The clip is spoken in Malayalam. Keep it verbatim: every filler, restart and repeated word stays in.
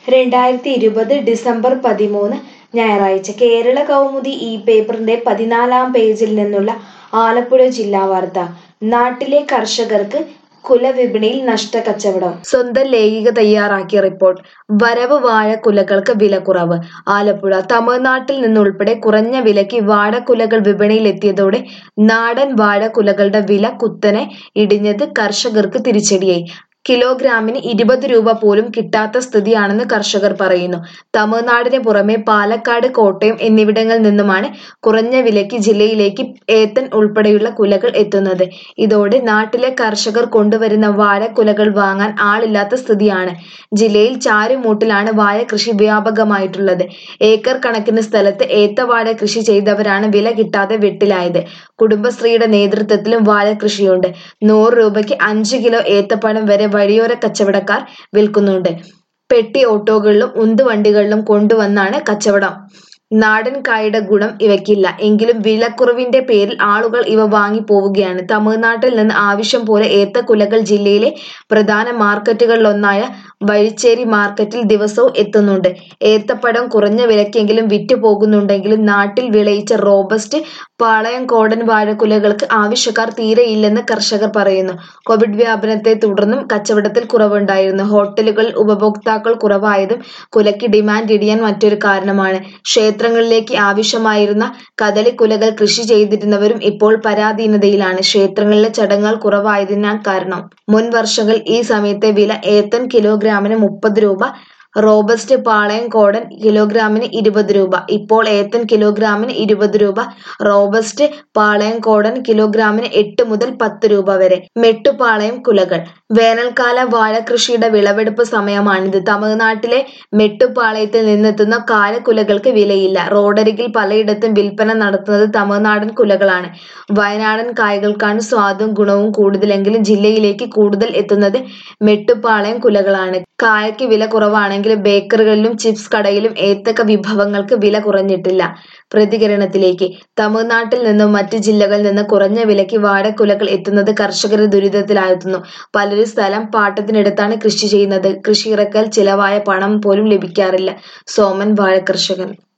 രണ്ടായിരത്തി ഇരുപത് ഡിസംബർ പതിമൂന്ന് ഞായറാഴ്ച കേരള കൗമുദി ഈ പേപ്പറിന്റെ പതിനാലാം പേജിൽ നിന്നുള്ള ആലപ്പുഴ ജില്ലാ വാർത്ത. നാട്ടിലെ കർഷകർക്ക് കുലവിപണിയിൽ നഷ്ടക്കച്ചവടം. സ്വന്തം ലേഖിക തയ്യാറാക്കിയ റിപ്പോർട്ട്. വരവ് വാഴക്കുലകൾക്ക് വിലക്കുറവ്. ആലപ്പുഴ. തമിഴ്നാട്ടിൽ നിന്നുൾപ്പെടെ കുറഞ്ഞ വിലയ്ക്ക് വാഴക്കുലകൾ വിപണിയിലെത്തിയതോടെ നാടൻ വാഴക്കുലകളുടെ വില കുത്തനെ ഇടിഞ്ഞത് കർഷകർക്ക് തിരിച്ചടിയായി. കിലോഗ്രാമിന് ഇരുപത് രൂപ പോലും കിട്ടാത്ത സ്ഥിതിയാണെന്ന് കർഷകർ പറയുന്നു. തമിഴ്നാടിന് പുറമെ പാലക്കാട്, കോട്ടയം എന്നിവിടങ്ങളിൽ നിന്നുമാണ് കുറഞ്ഞ വിലയ്ക്ക് ജില്ലയിലേക്ക് ഏത്തൻ ഉൾപ്പെടെയുള്ള കുലകൾ എത്തുന്നത്. ഇതോടെ നാട്ടിലെ കർഷകർ കൊണ്ടുവരുന്ന വാഴക്കുലകൾ വാങ്ങാൻ ആളില്ലാത്ത സ്ഥിതിയാണ്. ജില്ലയിൽ ചാരുമൂട്ടിലാണ് വാഴ കൃഷി വ്യാപകമായിട്ടുള്ളത്. ഏക്കർ കണക്കിന് സ്ഥലത്ത് ഏത്തവാഴ കൃഷി ചെയ്തവരാണ് വില കിട്ടാതെ വെട്ടിലായത്. കുടുംബശ്രീയുടെ നേതൃത്വത്തിലും വാഴ കൃഷിയുണ്ട്. നൂറ് രൂപയ്ക്ക് അഞ്ച് കിലോ ഏത്തപ്പഴം വരെ വഴിയോര കച്ചവടക്കാർ വിൽക്കുന്നുണ്ട്. പെട്ടി ഓട്ടോകളിലും ഉന്തുവണ്ടികളിലും കൊണ്ടുവന്നാണ് കച്ചവടം. നാടൻ കായുടെ ഗുണം ഇവയ്ക്കില്ല. എങ്കിലും വിലക്കുറവിന്റെ പേരിൽ ആളുകൾ ഇവ വാങ്ങി പോവുകയാണ്. തമിഴ്നാട്ടിൽ നിന്ന് ആവശ്യം പോലെ ഏത്തക്കുലകൾ ജില്ലയിലെ പ്രധാന മാർക്കറ്റുകളിലൊന്നായ വഴിച്ചേരി മാർക്കറ്റിൽ ദിവസവും എത്തുന്നുണ്ട്. ഏത്തപ്പഴം കുറഞ്ഞ വിലക്കെങ്കിലും വിറ്റു പോകുന്നുണ്ടെങ്കിലും നാട്ടിൽ വിളയിച്ച റോബസ്റ്റ്, പാളയംകോടൻ വാഴക്കുലകൾക്ക് ആവശ്യക്കാർ തീരെയില്ലെന്ന് കർഷകർ പറയുന്നു. കോവിഡ് വ്യാപനത്തെ തുടർന്നും കച്ചവടത്തിൽ കുറവുണ്ടായിരുന്നു. ഹോട്ടലുകളിൽ ഉപഭോക്താക്കൾ കുറവായതും കുലയ്ക്ക് ഡിമാൻഡ് ഇടിയാൻ മറ്റൊരു കാരണമാണ്. ക്ഷേത്രങ്ങളിലേക്ക് ആവശ്യമായിരുന്ന കദളിക്കുലകൾ കൃഷി ചെയ്തിരുന്നവരും ഇപ്പോൾ പരാധീനതയിലാണ്. ക്ഷേത്രങ്ങളിലെ ചടങ്ങുകൾ കുറവായതിനാൽ കാരണം. മുൻ വർഷങ്ങളിൽ ഈ സമയത്തെ വില ഏത്തൻ കിലോഗ്രാമിന് മുപ്പത് രൂപ, റോബസ്റ്റ് പാളയംകോടൻ കിലോഗ്രാമിന് ഇരുപത് രൂപ. ഇപ്പോൾ ഏത്തൻ കിലോഗ്രാമിന് ഇരുപത് രൂപ, റോബസ്റ്റ് പാളയംകോടൻ കിലോഗ്രാമിന് എട്ട് മുതൽ പത്ത് രൂപ വരെ. മെട്ടുപാളയം കുലകൾ. വേനൽക്കാല വാഴകൃഷിയുടെ വിളവെടുപ്പ് സമയമാണിത്. തമിഴ്നാട്ടിലെ മെട്ടുപാളയത്തിൽ നിന്നെത്തുന്ന കാരക്കുലകൾക്ക് വിലയില്ല. റോഡരികിൽ പലയിടത്തും വിൽപ്പന നടത്തുന്നത് തമിഴ്നാടൻ കുലകളാണ്. വയനാടൻ കായ്കൾക്കാണ് സ്വാദും ഗുണവും കൂടുതലെങ്കിലും ജില്ലയിലേക്ക് കൂടുതൽ എത്തുന്നത് മെട്ടുപാളയം കുലകളാണ്. കായയ്ക്ക് വില കുറവാണെങ്കിലും ബേക്കറികളിലും ചിപ്സ് കടയിലും ഏത്തക്ക വിഭവങ്ങൾക്ക് വില കുറഞ്ഞിട്ടില്ല. പ്രതികരണത്തിലേക്ക്. തമിഴ്നാട്ടിൽ നിന്നും മറ്റ് ജില്ലകളിൽ നിന്ന് കുറഞ്ഞ വിലയ്ക്ക് വാഴക്കുലകൾ എത്തുന്നത് കർഷകരെ ദുരിതത്തിലാഴ്ത്തുന്നു. പലരും സ്ഥലം പാട്ടത്തിനെടുത്താണ് കൃഷി ചെയ്യുന്നത്. കൃഷി ഇറക്കൽ ചിലവായ പണം പോലും ലഭിക്കാറില്ല. സോമൻ, വാഴകർഷകൻ.